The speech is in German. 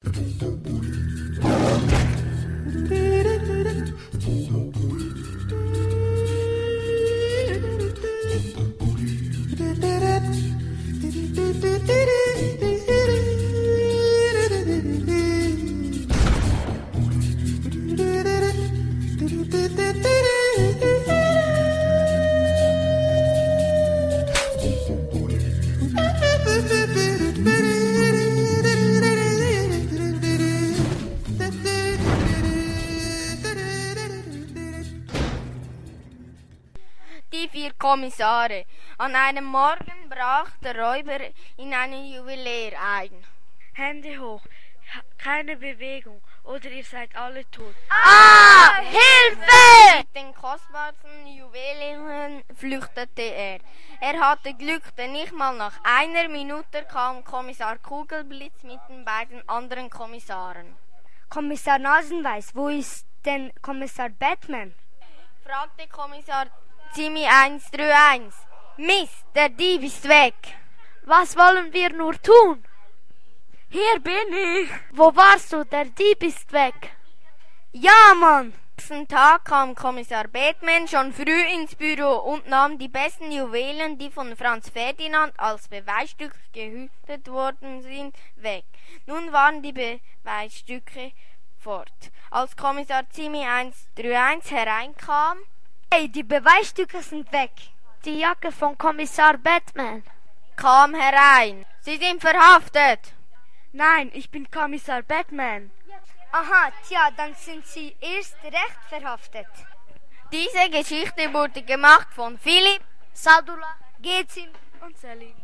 Die 4 Kommissare. An einem Morgen brach der Räuber in einen Juwelier ein. Hände hoch, keine Bewegung, oder ihr seid alle tot. Ah! Hilfe! Mit den kostbarsten Juwelen flüchtete er. Er hatte Glück, denn nicht mal nach einer Minute kam Kommissar Kugelblitz mit den beiden anderen Kommissaren. Kommissar Nasenweiß, wo ist denn Kommissar Batman? Fragte Kommissar Zimi 131. Mist, der Dieb ist weg. Was wollen wir nur tun? Hier bin ich. Wo warst du? Der Dieb ist weg. Ja, Mann. Am nächsten Tag kam Kommissar Batman schon früh ins Büro und nahm die besten Juwelen, die von Franz Ferdinand als Beweisstück gehütet worden sind, weg. Nun waren die Beweisstücke fort. Als Kommissar Zimi 131 hereinkam: Hey, die Beweisstücke sind weg. Die Jacke von Kommissar Batman kam herein. Sie sind verhaftet. Nein, ich bin Kommissar Batman. Aha, tja, dann sind Sie erst recht verhaftet. Diese Geschichte wurde gemacht von Philipp, Sadullah, Gezin und Selim.